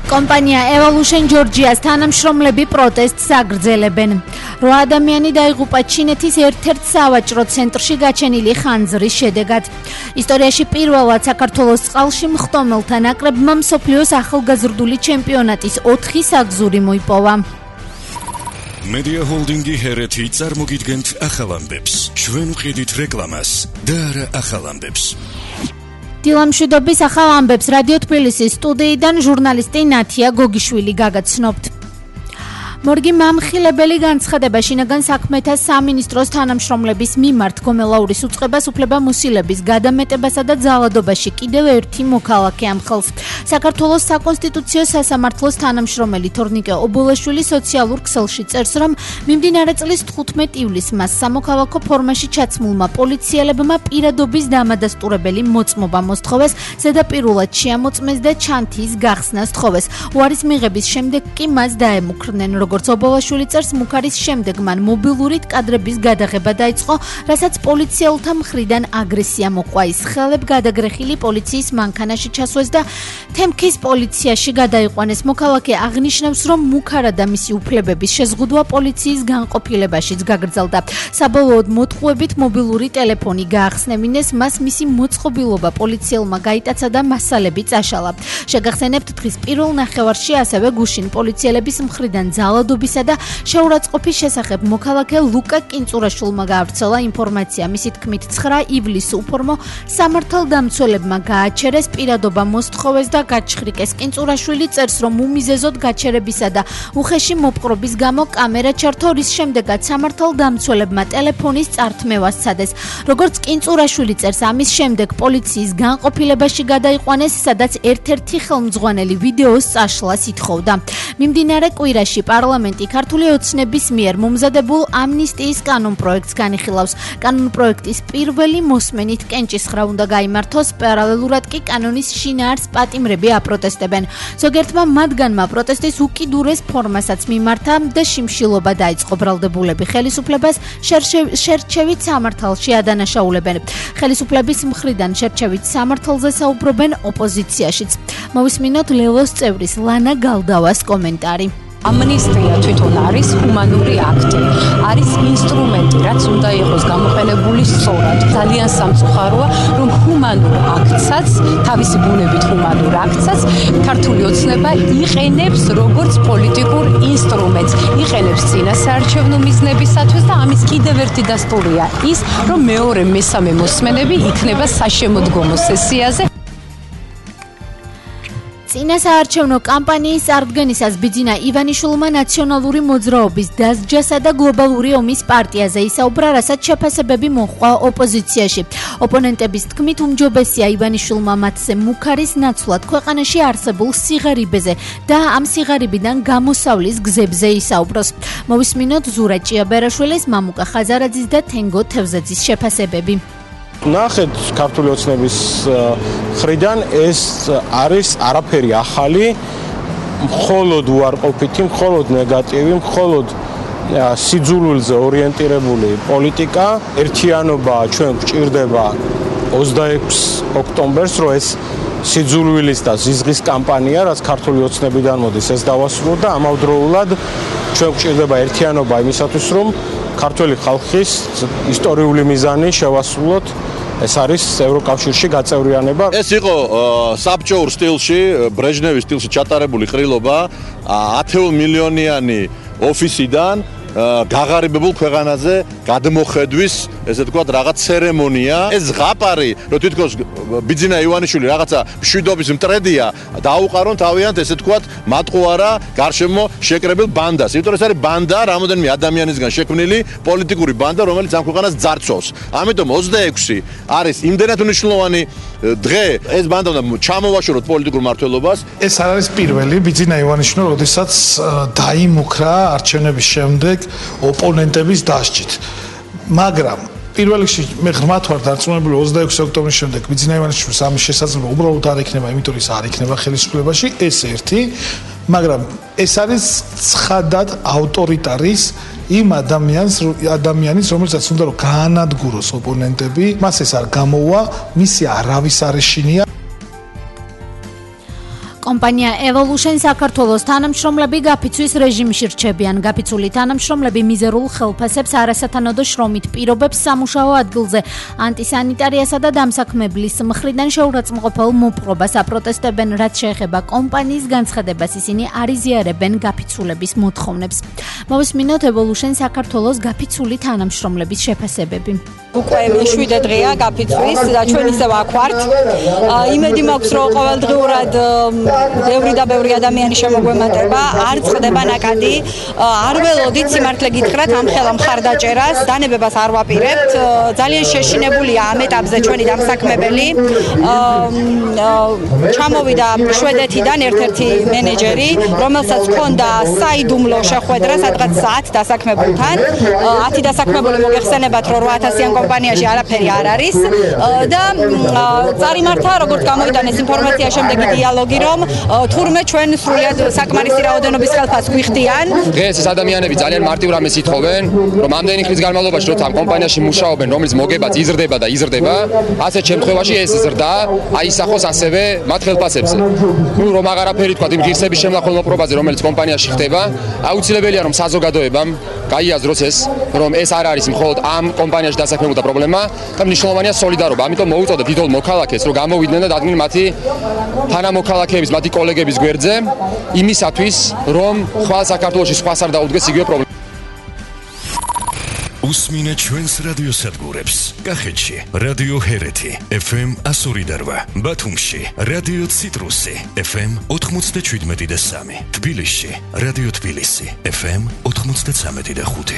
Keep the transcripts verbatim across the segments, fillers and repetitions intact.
კომპანია Evolution Georgia-ს თანამშრომლები პროტესტს აგრძელებენ. რვა ადამიანი დაიღუპა ჩინეთის ერთ-ერთ სავაჭრო ცენტრში გაჩენილი ხანძრის შედეგად. ისტორიაში პირველად საქართველოს წყალში მხტომელთა ნაკრებმა მსოფლიოს ახალგაზრდული ჩემპიონატის ოთხი საგზური მოიპოვა. Media Holding-ი ჰერეთი წარმოგიდგენთ ახალ ამბებს. ჩვენ ვყიდით რეკლამას და არა ახალ ამბებს. დილამშვიდობის ახალ ამბებს რადიო თბილისის სტუდიიდან ჟურნალისტი ნათია გოგიშვილი გაგაცნობთ. მორგი მამხილებელი განცხადება შინაგან საქმეთა სამინისტროს თანამშრომლების მიმართ გომელაურის უწყებას უფლებამოსილების გადამეტებასა და ძალადობაში კიდევ ერთი მოქალაქე ამხელს. საქართველოს საკონსტიტუციო სასამართლოს თანამშრომელი თორნიკე ობოლაშვილი სოციალურ ქსელში წერს, რომ მიმდინარე წლის თხუთმეტ ივლისს მას სამოქალაქო ფორმაში ჩაცმულმა პოლიციელებმა პირადობის დამადასტურებელი მოწმობა მოსთხოვეს, ზედაპირულად შეამოწმეს და ჩანთის გახსნა სთხოვეს. უარის მიღების შემდეგ კი მას დაემუქრნენ. როგორც ობოლაშვილი წერს, მუქარის შემდეგ მან მობილური კადრების გადაღება დაიწყო, რასაც პოლიციელთა მხრიდან აგრესია მოყვა. ის ხელებ გადაგრეხილი პოლიციის მანქანაში ჩასვეს და თემქის პოლიციაში გადაიყვანეს. მოქალაქე აღნიშნავს, რომ მუქარა და მისი უფლებების შეზღუდვა პოლიციის განყოფილებაშიც გაგრძელდა. საბოლოოდ მოტყუებით მობილური ტელეფონი გაახსნევინეს, მას მისი მოწყობილობა პოლიციელმა გაიტაცა და მასალები წაშალა. შეგახსენებთ, დღის პირველ ნახევარში ასევე გუშინ პოლიციელების მხრიდან ძალადობისა და შეურაცხყოფის შესახებ მოქალაქე ლუკა კინწურაშვილმა გაავრცელა ინფორმაცია. მისი თქმით, ცხრა ივლისს უფორმო სამართალდამცველებმა გააჩერეს პირადობა მოსთხოვეს და გაჩხრიკეს. კინწურაშვილი წერს, რომ უმიზეზოდ გაჩერებისა და უხეში მოპყრობის გამო კამერა ჩართო, რის შემდეგაც სამართალდამცველებმა ტელეფონის წართმევა სცადეს. როგორც კინწურაშვილი წერს, ამის შემდეგ პოლიციის განყოფილებაში გადაიყვანეს, სადაც ერთ-ერთი ხელმძღვანელი ვიდეოს წაშლას ითხოვდა. მიმდინარე კვირაში პარლამენტი ქართული ოცნების მიერ მომზადებულ ამნისტიის კანონპროექტს განიხილავს. კანონპროექტის პირველი მოსმენით კენჭისხრა უნდა გაიმართოს, პარალელურად კი კანონის შინაარს პატიმრები აპროტესტებენ. ზოგერთმა მათგანმა პროტესტის უკიდურეს ფორმასაც მიმართა და შიმშილობა დაიწყო. ბრალდებულები ხელისუფლებას შერჩევით სამართალში ადანაშაულებენ. ხელისუფლების მხრიდან შერჩევით სამართალზე საუბრობენ ოპოზიციაშიც. მოვისმინოთ ლელოს წევრის ლანა გალდავას კომენტარი. ამნისტია თვითონ არის ჰუმანური აქტი, არის ინსტრუმენტი, რაც უნდა იყოს გამოყენებული სწორად. ძალიან სამწუხაროა, რომ ჰუმანურ აქტსაც, თავისი ბუნებით ჰუმანურ აქტსაც ქართული ოცნება იყენებს როგორც პოლიტიკურ ინსტრუმენტს, იყენებს წინა საარჩევნო მიზნებისათვის და ამის კიდევ ერთი დასტურია ის, რომ მეორე მესამე მოსმენები იქნება საშემოდგომო სესიაზე. წინა საარჩევნო კამპანიის წარდგენისას ბიძინა ივანიშვილმა ნაციონალური მოძრაობის დასჯასა და გლობალური ომის პარტიაზე ისაუბრა, რასაც შეფასებები მოჰყვა ოპოზიციაში. ოპონენტების თქმით, უმჯობესია ივანიშვილმა მათზე მუქარის ნაცვლად ქვეყანაში არსებულ სიღარიბეზე და ამ სიღარიბიდან გამოსავლის გზებზე ისაუბროს. მოვისმინოთ ზურა ჭიაბერაშვილის, მამუკა ხაზარაძის და თენგო თევზაძის შეფასებები. ნახეთ, ქართული ოცნების მხრიდან ეს არის არაფერი ახალი, მხოლოდ უარყოფითი, მხოლოდ ნეგატივი, მხოლოდ სიძულვილზე ორიენტირებული პოლიტიკა. ერთიანობა ჩვენ გვჭირდება ოცდაექვსი ოქტომბერს, რომ ეს სიძულვილის და ზიზღის კამპანია, რაც ქართული ოცნებიდან მოდის, ეს დავასრულოთ და ამავდროულად ჩვენ გვჭირდება ერთიანობა იმისათვის, რომ ქართული ხალხის ისტორიული მიზანი შევასრულოთ. ეს არის ევროკავშირში გაწევრიანება. ეს იყო საბჭოურ სტილში, ბრეჟნევის სტილში ჩატარებული ყრილობა ათეულ მილიონიანი ოფისიდან გაღარიბებულ ქვეყანაზე გადმოხედვის, ესე ვთქვათ, რაღაც ცერემონია. ეს ზღაპარი, რომ თითქოს ბიძინა ივანიშვილი რაღაცა მშვიდობის მტრედია, დაუყარონ თავიანთ, ესე ვთქვათ, მატყუარა გარშემო შეკრებილ ბანდას. იმიტომ რომ ეს არის ბანდა, რამოდენიმე ადამიანისგან შექმნილი პოლიტიკური ბანდა, რომელიც ამ ქვეყანას ძარცვავს. ამიტომ ოცდაექვსი არის იმდენად მნიშვნელოვანი დღე, ეს ბანდა უნდა ჩამოვაშოროთ პოლიტიკურ მმართველობას. ეს არ არის პირველი ბიძინა ივანიშვილი, როდესაც დაიმუქრა არჩევნების შემდეგ ოპონენტების დასჯით. მაგრამ პირველ რიგში მე ღრმად ვარ დარწმუნებული ოცდაექვსი ოქტომბრის შემდეგ ბიძინა ივანიშვილის ამის შესაძლებლობა უბრალოდ არ იქნება, იმიტომ რომ ის არ იქნება ხელისუფლებაში, ეს ერთი, მაგრამ ეს არის ცხადად ავტორიტარის იმ ადამიანს ადამიანის რომელსაც უნდა რომ გაანადგუროს ოპონენტები, მას ეს არ გამოვა, მისი არავის არ ეშინია. კომპანია Evolution საქართველოს თანამშრომლები გაფიცვის რეჟიმში რჩებიან. გაფიცული თანამშრომლები მიზერულ ხელფასებს, არასათანადო შრომით პირობებს, სამუშაო ადგილზე ანტისანიტარიასა და დამსაქმებლის მხრიდან შეურაცხმყოფელ მოპყრობას აპროტესტებენ, რაც შეეხება კომპანიის განცხადებას. ისინი არ იზიარებენ გაფიცულების მოთხოვნებს. მოვისმინოთ Evolution საქართველოს გაფიცული თანამშრომლების შეფასებები. უკვე მეშვიდე დღეა გაფიცვის და ჩვენ ისევ აქ ვართ. იმედი მაქვს, რომ ყოველდღიურად ბევრი და ბევრი ადამიანი შემოგვემატება, არ წყდება ნაკადი, არ ველოდით სიმართლე გითხრათ ამ ხელა მხარდაჭერას, დანებებას არ ვაპირებთ. ძალიან შეშინებულია ამ ეტაპზე ჩვენი დამსაქმებელი. ჩამოვიდა შვედეთიდან ერთ-ერთი მენეჯერი, რომელსაც ჰქონდა საიდუმლო შეხვედრა სადღაც ათ დასაქმებულთან. ათი დასაქმებული მოგეხსენებათ, რომ რვა ათასიან კომპანიაში არაფერი არ არის და წარიმართა როგორც გამოიტანეს ინფორმაცია შემდეგი დიალოგი, რომ თურმე ჩვენ სრულად საკმარისი რაოდენობის ხელფასს გვიხდიან. დღეს ეს ადამიანები ძალიან მარტივ რამეს ითხოვენ, რომ ამდენი ხნის განმავლობაში როცა ამ კომპანიაში მუშაობენ, რომელიც მოგებაც იზრდება და იზრდება, ასეთ შემთხვევაში ეს ზრდა აისახოს ასევე მათ ხელფასებზე. ნუ რომ აღარაფერი თქვა იმ ღირსების შემლახელ მოპყრობაზე, რომელიც კომპანიაში ხდება, აუცილებელია რომ საზოგადოებამ გაიაზროს ეს, რომ ეს არ არის მხოლოდ ამ კომპანიაში დასაქმებულთა პრობლემა და მნიშვნელოვანია სოლიდარობა. ამიტომ მოუწოდეთ დიდ მოქალაქეს, რომ გამოვიდნენ და დადგნენ მათი თანამოქალაქეების, მათი კოლეგების გვერდზე იმისათვის, რომ ხვალ საქართველოში სხვას არ დაუდგეს იგივე პრობლემა. უსმინეთ ჩვენს რადიოსადგურებს. კახეთში რადიო ჰერეთი ეფ ემ εκατო ორი და რვა, ბათუმში რადიო ციტრუსი ეფ ემ ოთხმოცდაშვიდმეტი და სამი, თბილისში რადიო თბილისი ეფ ემ ოთხმოცდაცამეტი და ხუთი.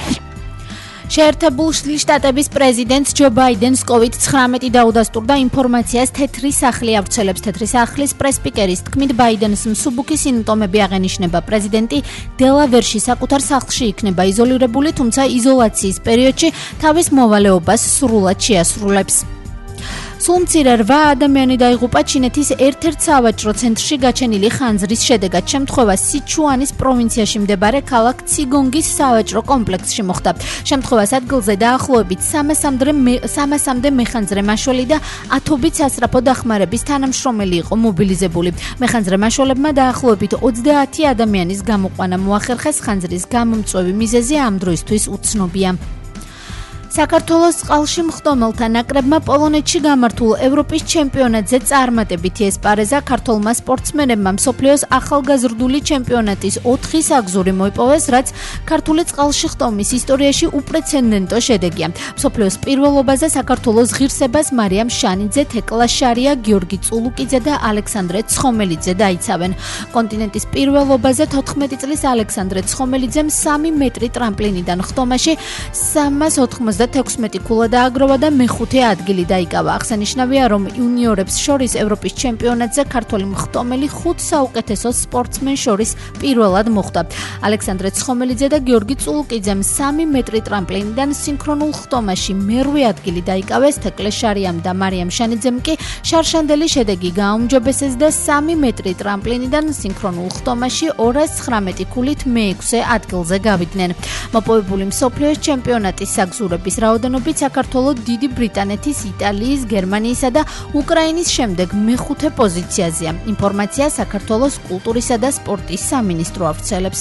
შეერთებული შტატების პრეზიდენტს ჯო ბაიდენს კოვიდ ცხრამეტი დაუდასტურდა ინფორმაციას თეთრი სახლი ავრცელებს. თეთრი სახლის პრესპიკერის თქმით, ბაიდენს მსუბუქი სიმპტომები აღენიშნება. პრეზიდენტი დელავერში საკუთარ სახლში იქნება იზოლირებული, თუმცა იზოლაციის პერიოდში თავის მოვალეობას სრულად შეასრულებს. სულ მცირე რვა ადამიანი დაიღუპა ჩინეთის ერთ-ერთ სავაჭრო ცენტრში გაჩენილი ხანძრის შედეგად. შემთხვევა სიჩუანის პროვინციაში მდებარე ქალაქ ციგონგის სავაჭრო კომპლექსში მოხდა. შემთხვევას ადგილზე დაახლოებით სამასამდე მეხანძრე მაშველი და ათობით სასწრაფო დახმარების თანამშრომელი იყო მობილიზებული. მეხანძრე მაშველებმა დაახლოებით ოცდაათი ადამიანის გამოყვანა მოახერხეს. ხანძრის გამომწვევი მიზეზი ამ დროისთვის უცნობია. საქართველოს წყალში მხდომელთა ნაკრებმა პოლონეთში გამართულ ევროპის ჩემპიონატზე წარმატებითი ესპარეზა. ქართველმა სპორტსმენებმა მსოფლიოს ახალგაზრდული ჩემპიონატის ოთხი საგზური მოიპოვეს, რაც ქართული წყალში ხტომის ისტორიაში უპრეცედენტო შედეგია. მსოფლიოს პირველობაზე საქართველოს ღირსებას მარიამ შანიძე, თეკლა შარია, გიორგი წულუკიძე და ალექსანდრე ცხომელიძე დაიცავენ. კონტინენტის პირველობაზე თოთხმეტი წლის ალექსანდრე ცხომელიძემ სამი მეტრი ტრამპლინიდან ხტომაში სამას ოცდაექვსმეტი ქულა დააგროვა და მეხუთე ადგილი დაიკავა. აღსანიშნავია, რომ იუნიორებს შორის ევროპის ჩემპიონატზე ქართველი მხტომელი ხუთ საუკეთესო სპორტსმენ შორის პირველად მოხვდა. ალექსანდრე ცხომელიძე და გიორგი წულუკიძემ სამი მეტრი ტრამპლინიდან სინქრონულ ხტომაში მერვე ადგილი დაიკავეს. თეკლე შარიამ და მარიამ შანიძემ კი შარშანდელი შედეგი გააუმჯობესეს და სამი მეტრი ტრამპლინიდან სინქრონულ ხტომაში ორას ცხრამეტი ქულით მეექვსე ადგილზე გავიდნენ. მოპოვებული მსოფლიოს ჩემპიონატის საგზურების რაოდენობით საქართველოს დიდი ბრიტანეთის, იტალიის, გერმანიისა და უკრაინის შემდეგ მეხუთე პოზიციაზეა. ინფორმაცია საქართველოს კულტურისა და სპორტის სამინისტრო ავრცელებს.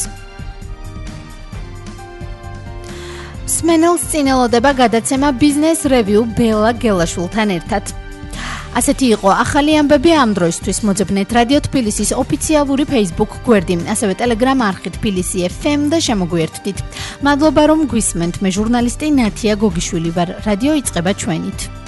მსმენელს წინ ელოდება გადაცემა ბიზნეს რევიუ ბელა გელაშვილთან ერთად. ასეთი იყო ახალი ამბები ამ დროისთვის. მოძებნეთ რადიო თბილისის ოფიციალური Facebook გვერდი, ასევე Telegram არხი თბილისი ეფ ემ და შემოგვიერთდით. მადლობა რომ გვისმენთ. მე ჟურნალისტი ნათია გოგიშვილი ვარ. რადიო იწყება ჩვენით.